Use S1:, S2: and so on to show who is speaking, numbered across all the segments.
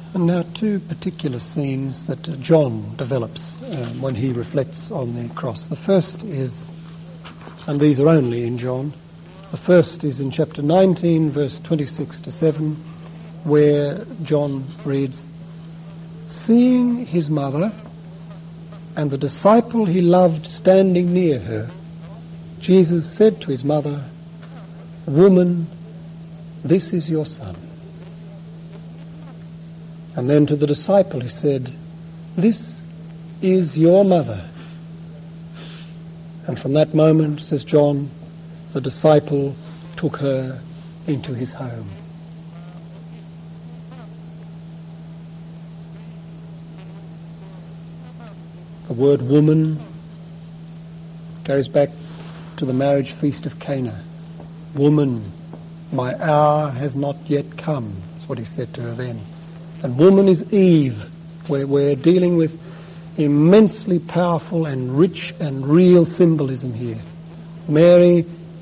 S1: And now two particular scenes that John develops when he reflects on the cross. The first is, and these are only in John, the first is in chapter 19, verse 26 to 7, where John reads, "Seeing his mother and the disciple he loved standing near her, Jesus said to his mother, 'Woman, this is your son.' And then to the disciple he said, 'This is your mother.' And from that moment, says John, the disciple took her into his home." The word woman goes back to the marriage feast of Cana. "Woman, my hour has not yet come." That's what he said to her then. And woman is Eve. We're dealing with immensely powerful and rich and real symbolism here. Mary,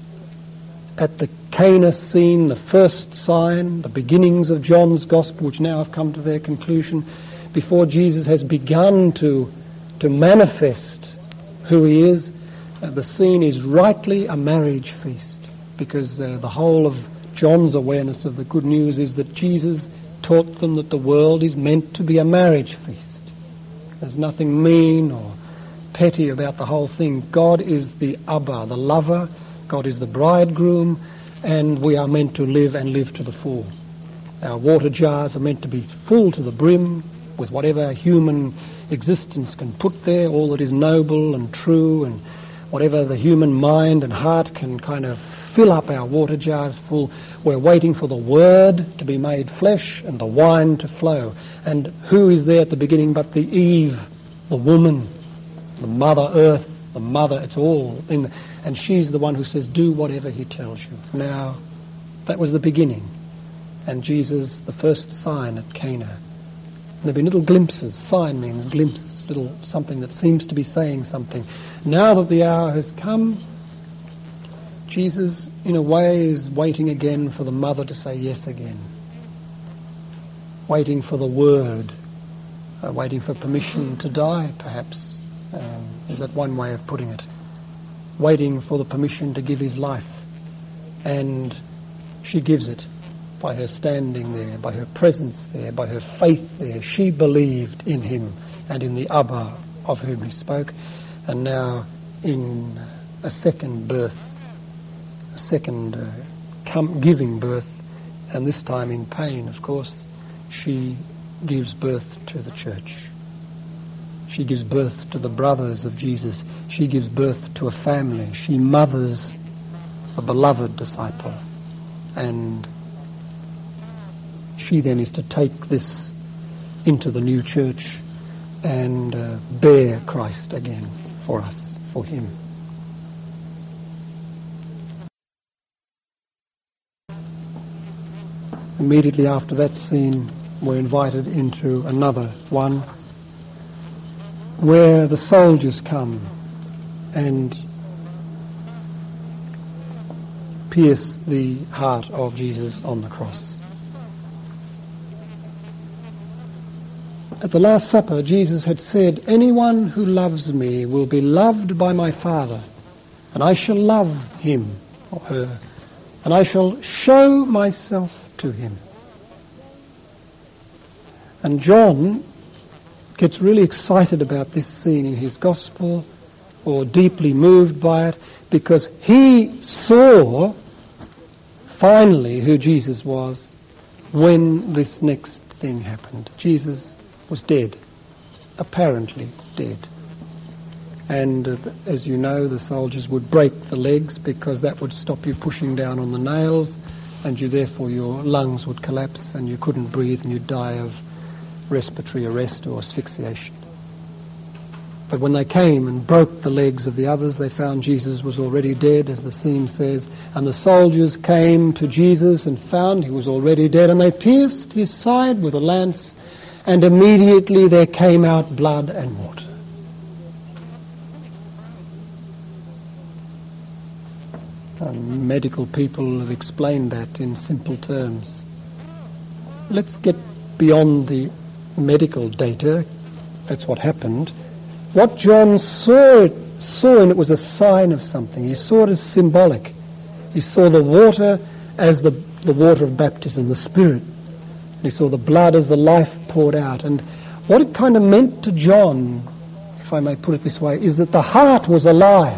S1: at the Cana scene, the first sign, the beginnings of John's Gospel, which now have come to their conclusion, before Jesus has begun to manifest who he is, the scene is rightly a marriage feast, because the whole of John's awareness of the good news is that Jesus taught them that the world is meant to be a marriage feast. There's nothing mean or petty about the whole thing. God is the Abba, the lover. God is the bridegroom, and we are meant to live and live to the full. Our water jars are meant to be full to the brim with whatever human existence can put there, all that is noble and true, and whatever the human mind and heart can kind of fill up our water jars full. We're waiting for the Word to be made flesh and the wine to flow. And who is there at the beginning but the Eve, the woman, the Mother Earth, the Mother, it's all in the, and she's the one who says, "Do whatever he tells you." Now, that was the beginning. And Jesus, the first sign at Cana. There have been little glimpses. Sign means glimpse, little something that seems to be saying something. Now that the hour has come, Jesus, in a way, is waiting again for the mother to say yes again. Waiting for the word. Waiting for permission to die, perhaps. Is that one way of putting it? Waiting for the permission to give his life. And she gives it. By her standing there, by her presence there, by her faith there. She believed in him and in the Abba of whom he spoke. And now in a second birth, a second giving birth, and this time in pain, of course, she gives birth to the church. She gives birth to the brothers of Jesus. She gives birth to a family. She mothers the beloved disciple. And she then is to take this into the new church and bear Christ again for us, for him. Immediately after that scene, we're invited into another one where the soldiers come and pierce the heart of Jesus on the cross. At the Last Supper, Jesus had said, "Anyone who loves me will be loved by my Father, and I shall love him or her, and I shall show myself to him." And John gets really excited about this scene in his Gospel, or deeply moved by it, because he saw finally who Jesus was when this next thing happened. Jesus was dead, apparently dead. And as you know, the soldiers would break the legs because that would stop you pushing down on the nails, and therefore your lungs would collapse and you couldn't breathe and you'd die of respiratory arrest or asphyxiation. But when they came and broke the legs of the others, they found Jesus was already dead, as the scene says. And the soldiers came to Jesus and found he was already dead, and they pierced his side with a lance, and immediately there came out blood and water. Medical people have explained that in simple terms. Let's get beyond the medical data. That's what happened. What John saw in it was a sign of something. He saw it as symbolic. He saw the water as the water of baptism, the Spirit. He saw the blood as the life poured out. And what it kind of meant to John, if I may put it this way, is that the heart was alive.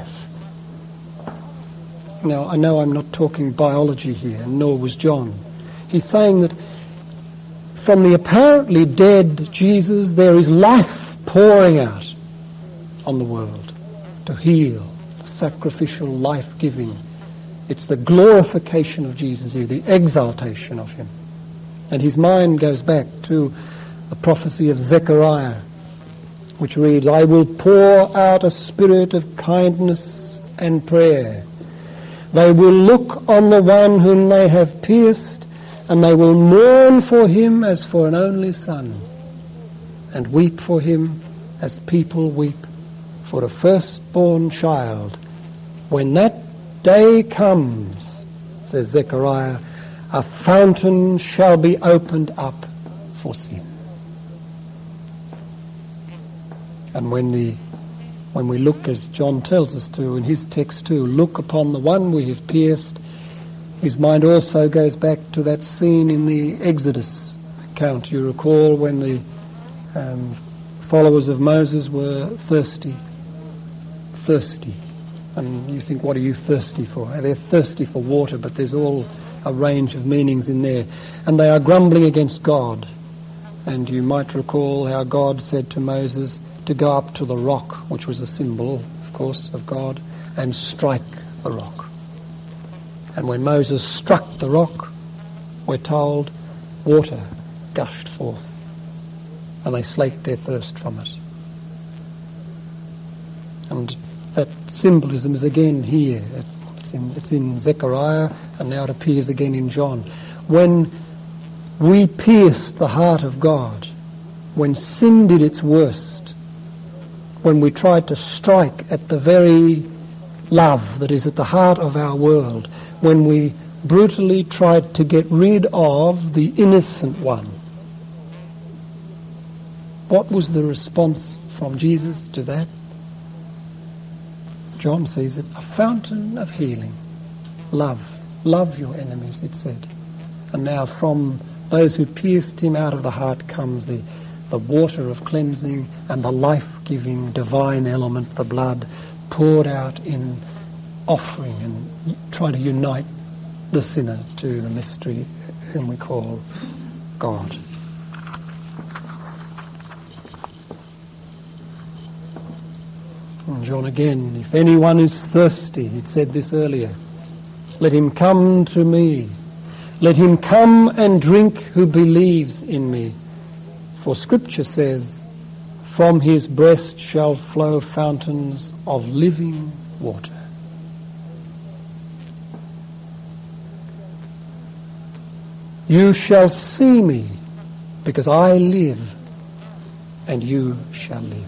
S1: Now, I know I'm not talking biology here, nor was John. He's saying that from the apparently dead Jesus, there is life pouring out on the world to heal, sacrificial life-giving. It's the glorification of Jesus here, the exaltation of him. And his mind goes back to the prophecy of Zechariah, which reads, I will pour out a spirit of kindness and prayer. They will look on the one whom they have pierced, and they will mourn for him as for an only son, and weep for him as people weep for a firstborn child. When that day comes, says Zechariah, a fountain shall be opened up for sin. And when we look, as John tells us to in his text too, look upon the one we have pierced, his mind also goes back to that scene in the Exodus account. You recall when the followers of Moses were thirsty. And you think, what are you thirsty for? They're thirsty for water, but there's all a range of meanings in there. And they are grumbling against God. And you might recall how God said to Moses to go up to the rock, which was a symbol, of course, of God, and strike the rock. And when Moses struck the rock, we're told, water gushed forth. And they slaked their thirst from it. And that symbolism is again here. It's in Zechariah, and now it appears again in John. When we pierced the heart of God, when sin did its worst, when we tried to strike at the very love that is at the heart of our world, when we brutally tried to get rid of the innocent one, what was the response from Jesus to that? John sees it, a fountain of healing. Love. Love your enemies, it said. And now from those who pierced him out of the heart comes the water of cleansing and the life-giving divine element, the blood, poured out in offering and trying to unite the sinner to the mystery whom we call God. And John again, if anyone is thirsty, it said this earlier, let him come to me. Let him come and drink who believes in me. For Scripture says, from his breast shall flow fountains of living water. You shall see me, because I live, and you shall live.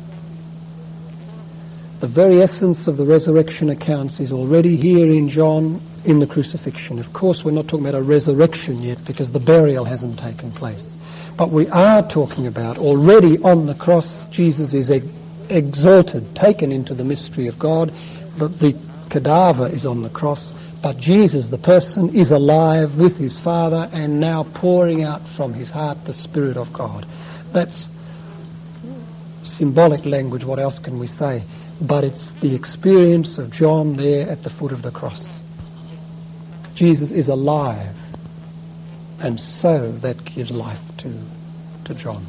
S1: The very essence of the resurrection accounts is already here in John in the crucifixion. Of course, we're not talking about a resurrection yet because the burial hasn't taken place. But we are talking about already on the cross, Jesus is exalted, taken into the mystery of God. The cadaver is on the cross, but Jesus, the person, is alive with his Father and now pouring out from his heart the Spirit of God. That's symbolic language. What else can we say? But it's the experience of John there at the foot of the cross. Jesus is alive, and so that gives life to John.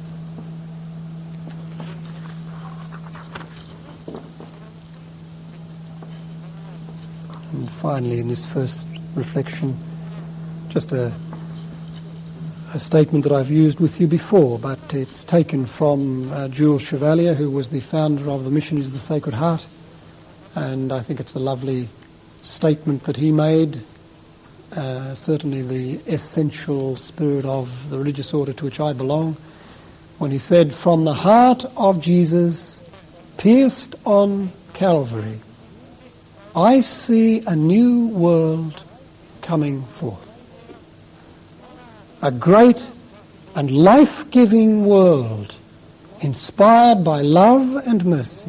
S1: And finally, in this first reflection, just a statement that I've used with you before, but it's taken from Jules Chevalier, who was the founder of the Missionaries of the Sacred Heart, and I think it's a lovely statement that he made, certainly the essential spirit of the religious order to which I belong, when he said, from the heart of Jesus pierced on Calvary, I see a new world coming forth. A great and life-giving world inspired by love and mercy.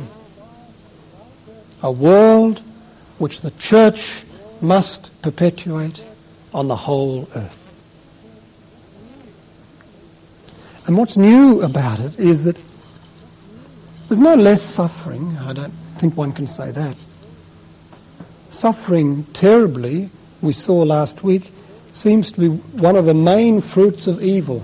S1: A world which the church must perpetuate on the whole earth. And what's new about it is that there's no less suffering. I don't think one can say that. Suffering terribly, we saw last week, seems to be one of the main fruits of evil.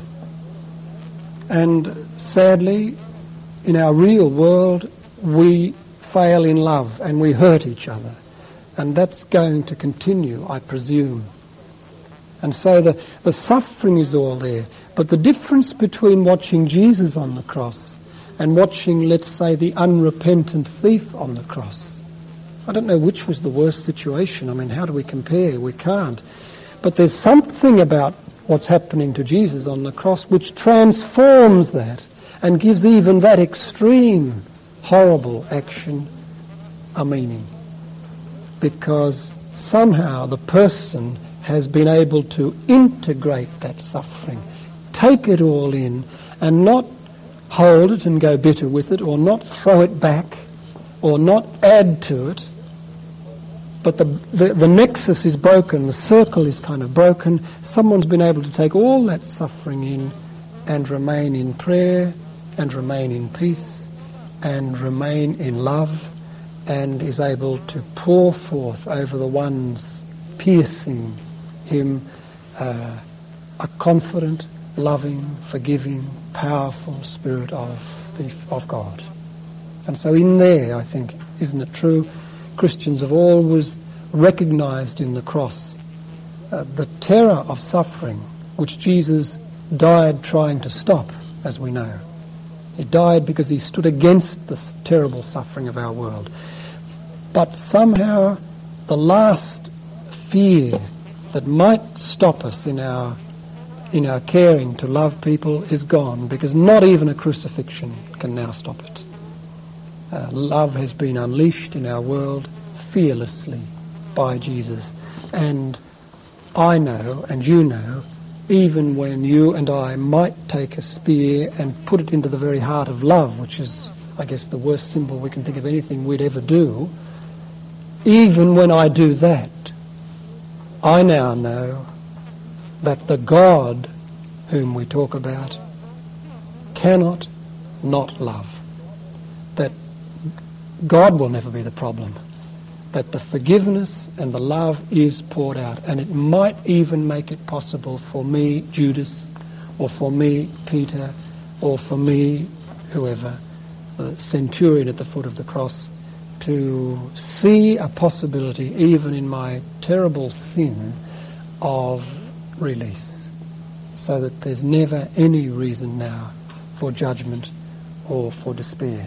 S1: And sadly, in our real world, we fail in love and we hurt each other. And that's going to continue, I presume. And so the suffering is all there. But the difference between watching Jesus on the cross and watching, let's say, the unrepentant thief on the cross, I don't know which was the worst situation. I mean, how do we compare? We can't. But there's something about what's happening to Jesus on the cross which transforms that and gives even that extreme, horrible action a meaning. Because somehow the person has been able to integrate that suffering, take it all in, and not hold it and go bitter with it, or not throw it back, or not add to it. But the nexus is broken, the circle is kind of broken. Someone's been able to take all that suffering in and remain in prayer, and remain in peace, and remain in love, and is able to pour forth over the ones piercing him a confident, loving, forgiving, powerful Spirit of God. And so in there, I think, isn't it true, Christians have always recognized in the cross the terror of suffering which Jesus died trying to stop, as we know. He died because he stood against the terrible suffering of our world. But somehow the last fear that might stop us in our caring to love people is gone, because not even a crucifixion can now stop it. Love has been unleashed in our world fearlessly by Jesus. And I know, and you know, even when you and I might take a spear and put it into the very heart of love, which is, I guess, the worst symbol we can think of anything we'd ever do, even when I do that, I now know that the God whom we talk about cannot not love. That God will never be the problem. That the forgiveness and the love is poured out. And it might even make it possible for me, Judas, or for me, Peter, or for me, whoever, the centurion at the foot of the cross, to see a possibility, even in my terrible sin, of release. So that there's never any reason now for judgment or for despair.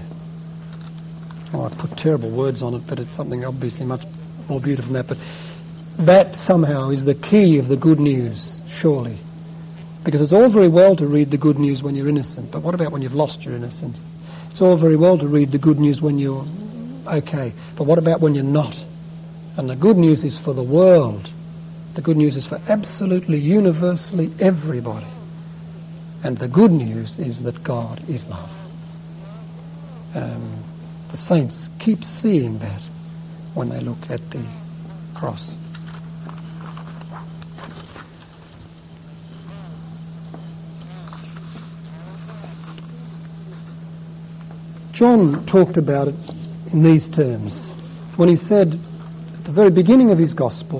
S1: Oh, I put terrible words on it, but it's something obviously much more beautiful than that. But that somehow is the key of the good news, surely. Because it's all very well to read the good news when you're innocent, but what about when you've lost your innocence? It's all very well to read the good news when you're okay, but what about when you're not? And the good news is for the world. The good news is for absolutely, universally everybody. And the good news is that God is love. The saints keep seeing that when they look at the cross. John talked about it in these terms when he said at the very beginning of his gospel,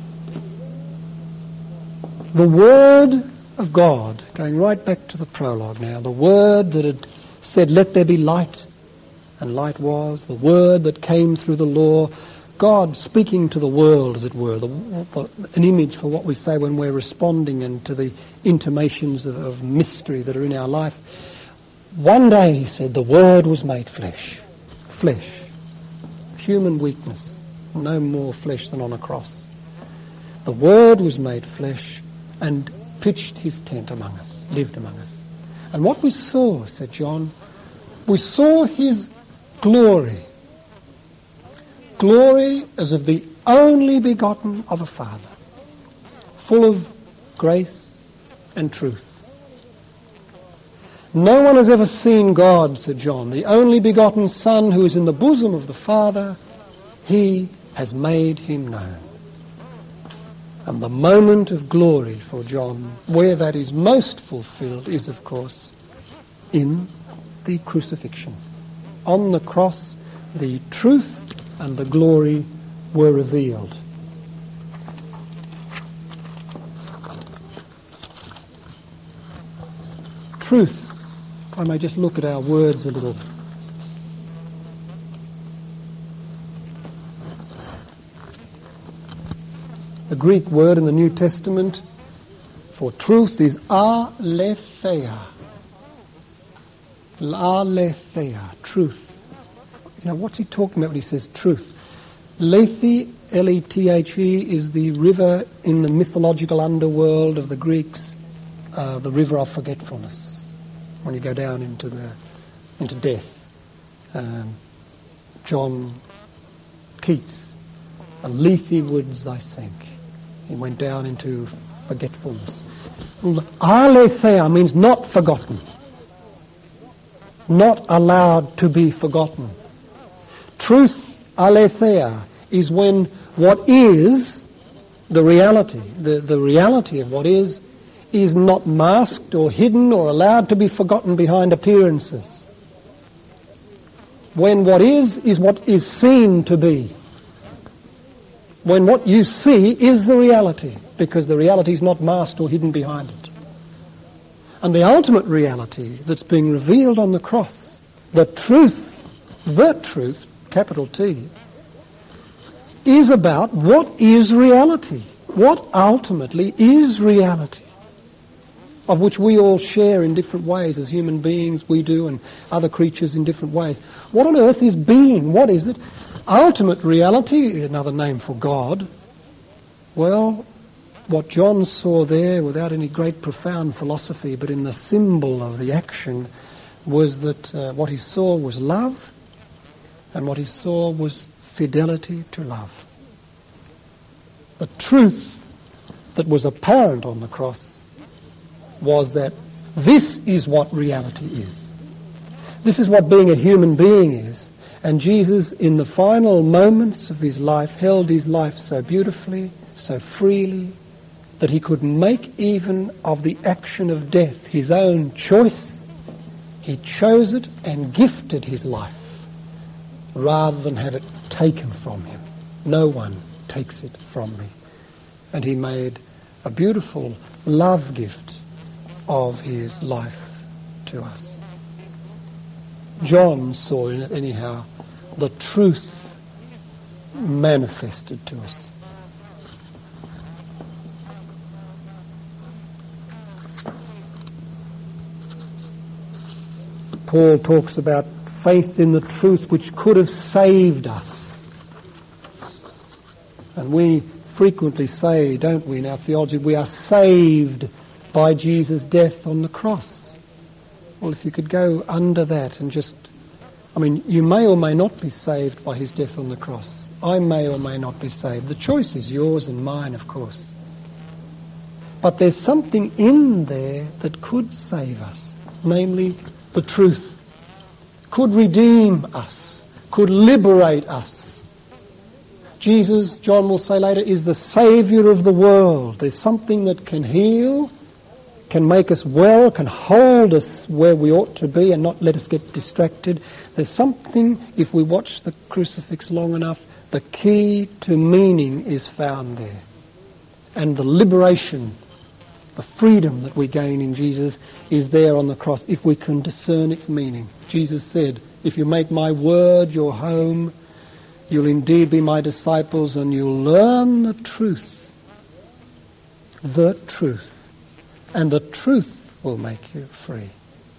S1: the Word of God, going right back to the prologue now, the Word that had said, let there be light, and light was, the Word that came through the law, God speaking to the world, as it were, an image for what we say when we're responding and to the intimations of mystery that are in our life. One day, he said, the Word was made flesh. Flesh. Human weakness. No more flesh than on a cross. The Word was made flesh and pitched his tent among us, lived among us. And what we saw, said John, we saw his glory. Glory as of the only begotten of a Father, full of grace and truth. No one has ever seen God, said John, the only begotten Son who is in the bosom of the Father, he has made him known. And the moment of glory for John, where that is most fulfilled, is, of course, in the crucifixion. On the cross, the truth and the glory were revealed. Truth. If I may just look at our words a little. The Greek word in the New Testament for truth is aletheia. Aletheia, truth. You know, what's he talking about when he says truth? Lethe, L-E-T-H-E, is the river in the mythological underworld of the Greeks, the river of forgetfulness. When you go down into death. John Keats, a Lethe woods I sank. He went down into forgetfulness. Aletheia means not forgotten. Not allowed to be forgotten. Truth, aletheia, is when what is the reality, the reality of what is not masked or hidden or allowed to be forgotten behind appearances. When what is what is seen to be. When what you see is the reality, because the reality is not masked or hidden behind it. And the ultimate reality that's being revealed on the cross, the truth, capital T, is about what is reality, what ultimately is reality, of which we all share in different ways as human beings, we do, and other creatures in different ways. What on earth is being? What is it? Ultimate reality, another name for God. Well, what John saw there, without any great profound philosophy, but in the symbol of the action, was that what he saw was love, and what he saw was fidelity to love. The truth that was apparent on the cross was that this is what reality is. This is what being a human being is. And Jesus, in the final moments of his life, held his life so beautifully, so freely, that he could make even of the action of death his own choice. He chose it and gifted his life rather than have it taken from him. No one takes it from me. And he made a beautiful love gift of his life to us. John saw in it, anyhow, the truth manifested to us. Paul talks about faith in the truth which could have saved us. And we frequently say, don't we, in our theology, we are saved by Jesus' death on the cross. Well, if you could go under that and just, you may or may not be saved by his death on the cross. I may or may not be saved. The choice is yours and mine, of course. But there's something in there that could save us, namely the truth, could redeem us, could liberate us. Jesus, John will say later, is the Saviour of the world. There's something that can heal, can make us well, can hold us where we ought to be and not let us get distracted. There's something, if we watch the crucifix long enough, the key to meaning is found there. And the liberation, the freedom that we gain in Jesus is there on the cross, if we can discern its meaning. Jesus said, if you make my word your home, you'll indeed be my disciples and you'll learn the truth. The truth. And the truth will make you free.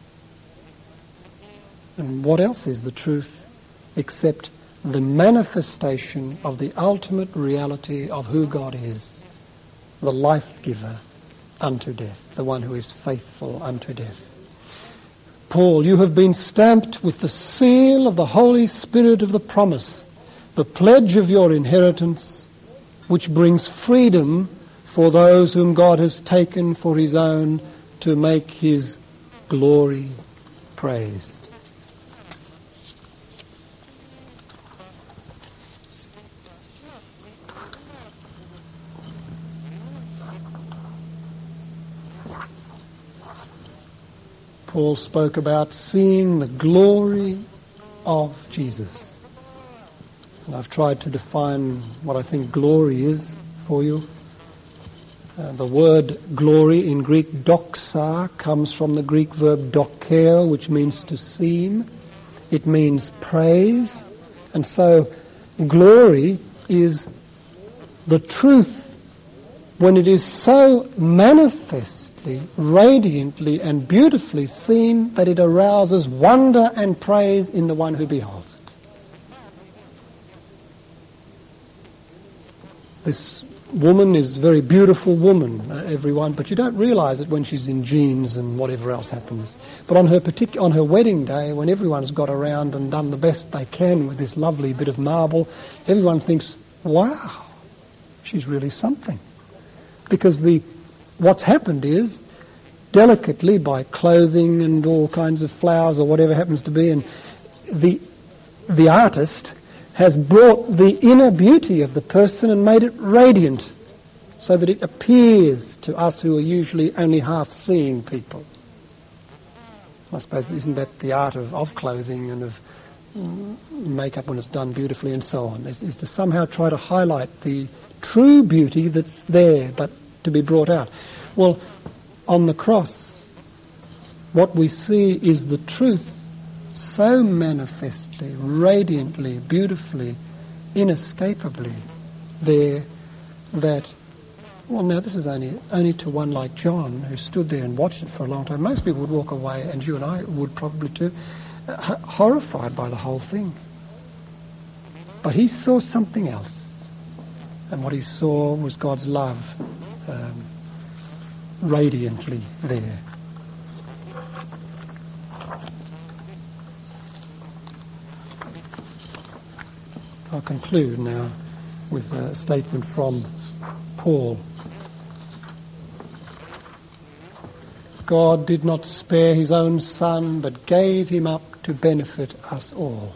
S1: And what else is the truth except the manifestation of the ultimate reality of who God is, the life giver unto death, the one who is faithful unto death. Paul, you have been stamped with the seal of the Holy Spirit of the promise, the pledge of your inheritance, which brings freedom for those whom God has taken for his own, to make his glory praised. Paul spoke about seeing the glory of Jesus. And I've tried to define what I think glory is for you. The word glory in Greek, doxa, comes from the Greek verb dokeo, which means to seem. It means praise. And so glory is the truth when it is so manifestly, radiantly and beautifully seen that it arouses wonder and praise in the one who beholds it. This woman is a very beautiful woman, everyone, but you don't realize it when she's in jeans and whatever else happens. But on her wedding day, when everyone's got around and done the best they can with this lovely bit of marble, everyone thinks, wow, she's really something. Because what's happened is, delicately by clothing and all kinds of flowers or whatever happens to be, and the artist has brought the inner beauty of the person and made it radiant so that it appears to us who are usually only half seeing people. I suppose, isn't that the art of clothing and of makeup when it's done beautifully and so on, is to somehow try to highlight the true beauty that's there but to be brought out. Well, on the cross, what we see is the truth so manifestly, radiantly, beautifully, inescapably there that, well, now this is only to one like John who stood there and watched it for a long time. Most people would walk away, and you and I would probably too, horrified by the whole thing. But he saw something else. And what he saw was God's love radiantly there. I'll conclude now with a statement from Paul. God did not spare his own Son, but gave him up to benefit us all.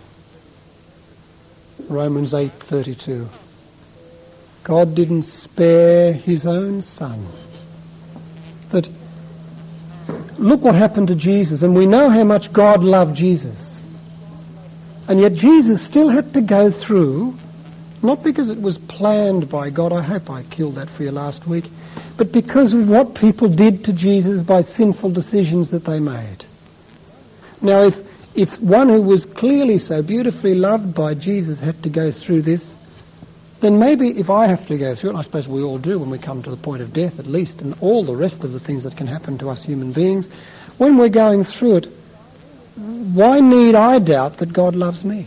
S1: Romans 8:32. God didn't spare his own Son. That, look what happened to Jesus, and we know how much God loved Jesus. And yet Jesus still had to go through, not because it was planned by God, I hope I killed that for you last week, but because of what people did to Jesus by sinful decisions that they made. Now if one who was clearly so beautifully loved by Jesus had to go through this, then maybe if I have to go through it, and I suppose we all do when we come to the point of death at least, and all the rest of the things that can happen to us human beings, when we're going through it, why need I doubt that God loves me?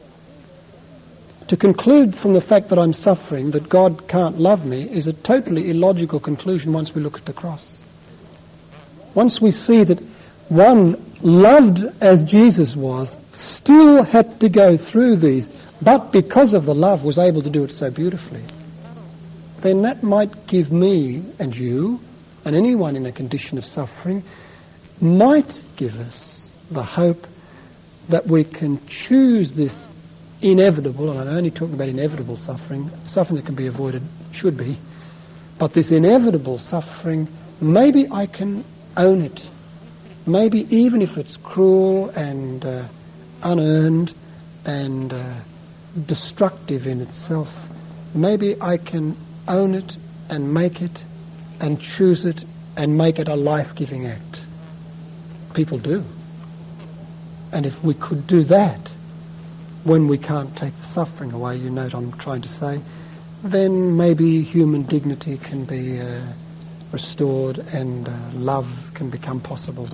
S1: To conclude from the fact that I'm suffering that God can't love me is a totally illogical conclusion once we look at the cross. Once we see that one loved as Jesus was still had to go through these, but because of the love was able to do it so beautifully, then that might give me and you and anyone in a condition of suffering, might give us the hope that we can choose this inevitable, and I'm only talking about inevitable suffering that can be avoided, should be, but this inevitable suffering, maybe I can own it. Maybe even if it's cruel and unearned and destructive in itself, maybe I can own it and make it and choose it and make it a life-giving act. People do. And if we could do that when we can't take the suffering away, you know what I'm trying to say, then maybe human dignity can be restored and love can become possible.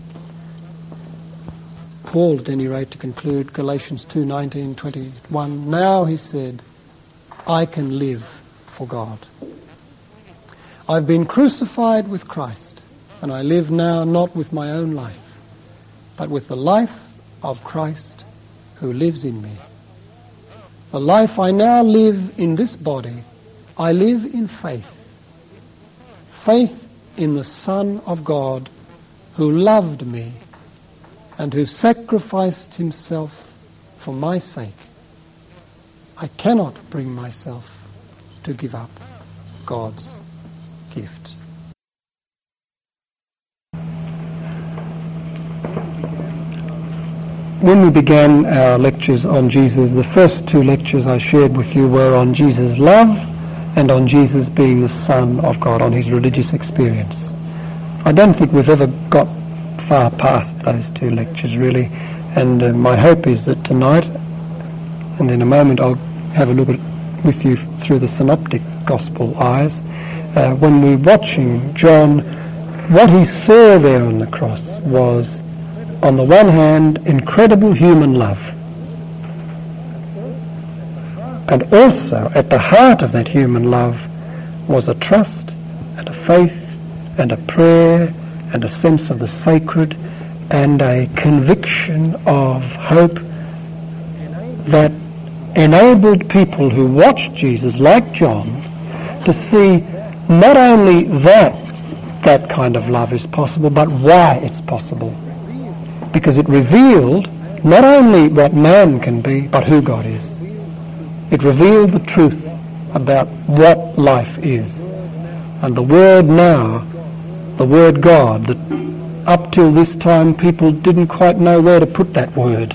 S1: Paul, at any rate, to conclude, Galatians 2:19-21, now, he said, I can live for God. I've been crucified with Christ, and I live now not with my own life, but with the life of Christ who lives in me. The life I now live in this body, I live in faith. Faith in the Son of God who loved me and who sacrificed himself for my sake, I cannot bring myself to give up God's gift. When we began our lectures on Jesus, the first two lectures I shared with you were on Jesus' love and on Jesus being the Son of God, on his religious experience. I don't think we've ever got far past those two lectures, really, and my hope is that tonight, and in a moment I'll have a look at it with you through the synoptic gospel eyes, when we're watching John, what he saw there on the cross was, on the one hand, incredible human love, and also at the heart of that human love was a trust and a faith and a prayer and a sense of the sacred and a conviction of hope that enabled people who watched Jesus, like John, to see not only that kind of love is possible, but why it's possible. Because it revealed not only what man can be, but who God is. It revealed the truth about what life is. And the word now, the word God, that up till this time people didn't quite know where to put that word.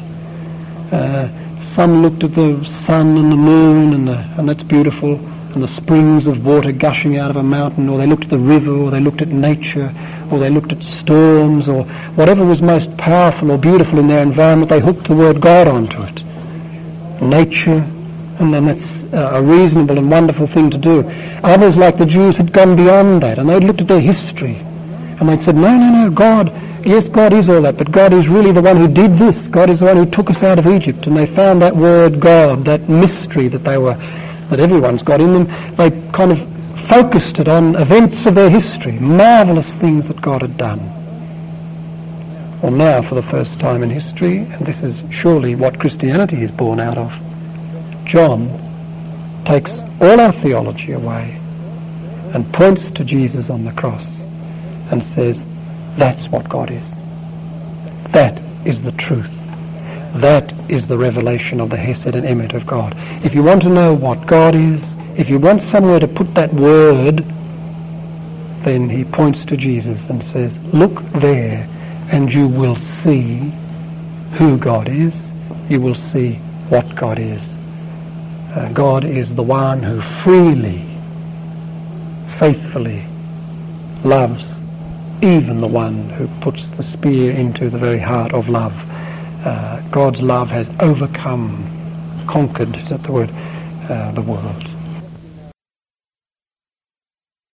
S1: Some looked at the sun and the moon and that's beautiful, and the springs of water gushing out of a mountain, or they looked at the river, or they looked at nature, or they looked at storms, or whatever was most powerful or beautiful in their environment, they hooked the word God onto it. Nature, and then that's a reasonable and wonderful thing to do. Others, like the Jews, had gone beyond that, and they'd looked at their history, and they'd said, no, God, yes, God is all that, but God is really the one who did this. God is the one who took us out of Egypt. And they found that word God, that mystery that everyone's got in them, they kind of focused it on events of their history, marvellous things that God had done. Well, now, for the first time in history, and this is surely what Christianity is born out of, John takes all our theology away and points to Jesus on the cross and says, that's what God is. That is the truth. That is the revelation of the Hesed and Emet of God. If you want to know what God is, if you want somewhere to put that word, then he points to Jesus and says, look there and you will see who God is. You will see what God is. God is the one who freely, faithfully loves even the one who puts the spear into the very heart of love. God's love has overcome, conquered, is that the word, the world.